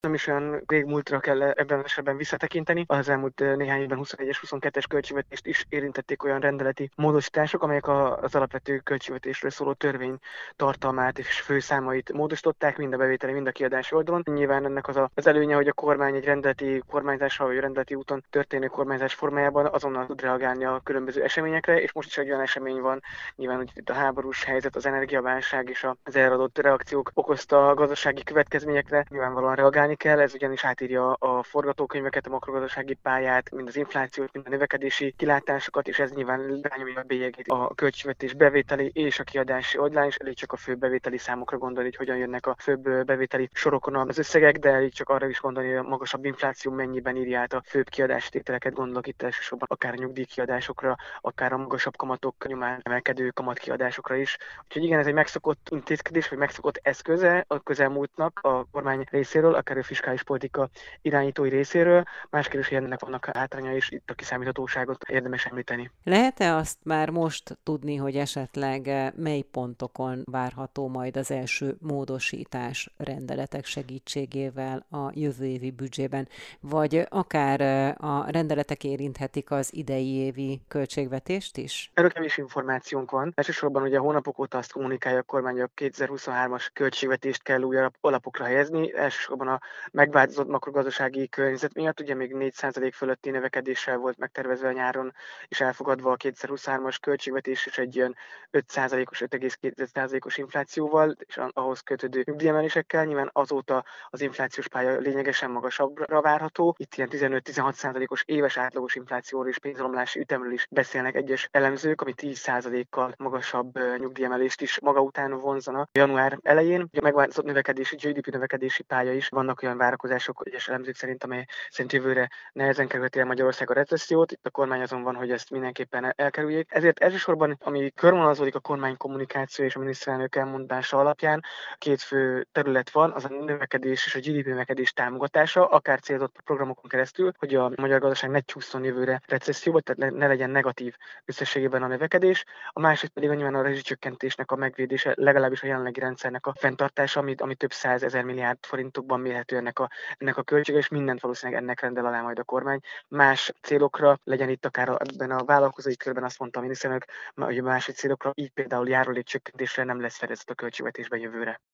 Nem is olyan régmúltra kell ebben az esetben visszatekinteni. Az elmúlt néhány évben 21-es, 22-es költségvetést is érintették olyan rendeleti módosítások, amelyek az alapvető költségvetésről szóló törvény tartalmát és főszámait módosították, mind a bevételi, mind a kiadási oldalon. Nyilván ennek az előnye, hogy a kormány egy rendeleti kormányzással, vagy rendeleti úton történő kormányzás formájában azonnal tud reagálni a különböző eseményekre, és most is egy olyan esemény van, nyilván hogy itt a háborús helyzet, az energiaválság és az erre adott reakciók okozta a gazdasági következményekre nyilvánvalóan reagálni kell, ez ugyanis átírja a forgatókönyveket, a makrogazdasági pályát, mind az inflációt, mind a növekedési kilátásokat, és ez nyilván rányomja a bélyegét a költségvetés bevételi és a kiadási oldalán, és elég csak a fő bevételi számokra gondolni, hogy hogyan jönnek a főbb bevételi sorokon az összegek, de elég csak arra is gondolni, hogy a magasabb infláció mennyiben írja át a főbb kiadási tételeket, gondolok itt elsősorban akár a nyugdíjkiadásokra, akár a magasabb kamatok nyomán emelkedő kamatkiadásokra is. Úgyhogy igen, ez egy megszokott intézkedés, vagy megszokott eszköze a közelmúltnak a kormány részéről, akár a fiskális politika irányítói részéről. Más kérdés, hogy ennek vannak hátránya, és itt a kiszámíthatóságot érdemes említeni. Lehet-e azt már most tudni, hogy esetleg mely pontokon várható majd az első módosítás rendeletek segítségével a jövő évi büdzsében, vagy akár a rendeletek érinthetik az idei évi költségvetést is? Erről kevés információnk van. Elsősorban ugye hónapok óta azt kommunikálja a kormány, hogy a 2023-as költségvetést kell új alapokra helyezni. Elsősorban a megváltozott makrogazdasági környezet miatt, ugye még 4% fölötti növekedéssel volt megtervezve a nyáron, és elfogadva a 2023-as költségvetés is egy ilyen 5%-os, 5,2%-os inflációval, és ahhoz kötődő nyugdíjemelésekkel. Nyilván azóta az inflációs pálya lényegesen magasabbra várható. Itt ilyen 15-16%-os éves átlagos inflációról és pénzromlási ütemről is beszélnek egyes elemzők, ami 10%-kal magasabb nyugdíjemelést is maga után vonzana. Január elején ugye megváltozott növekedési, GDP növekedési pálya is, vannak olyan várakozások egyes elemzők szerint, amely szerint jövőre nehezen kerülheti el Magyarország a recessziót. Itt a kormány azon van, hogy ezt mindenképpen elkerüljék. Ezért elsősorban, ami körvonalazódik a kormány kommunikáció és a miniszterelnök elmondása alapján, két fő terület van, az a növekedés és a GDP növekedés támogatása, akár célzott programokon keresztül, hogy a magyar gazdaság ne csúszson jövőre recesszióba, tehát ne legyen negatív összességében a növekedés. A másik pedig nyilván a rezsicsökkentésnek a megvédése, legalábbis a jelenlegi rendszernek a fenntartása, ami több 100 000 milliárd forintokban mérhető ennek a költsége, és mindent valószínűleg ennek rendel alá majd a kormány. Más célokra, legyen itt akár ebben a vállalkozói körben azt mondta a miniszterelnök, hogy a másik célokra, így például járulékcsökkentésre nem lesz fedezet a költségvetésben jövőre.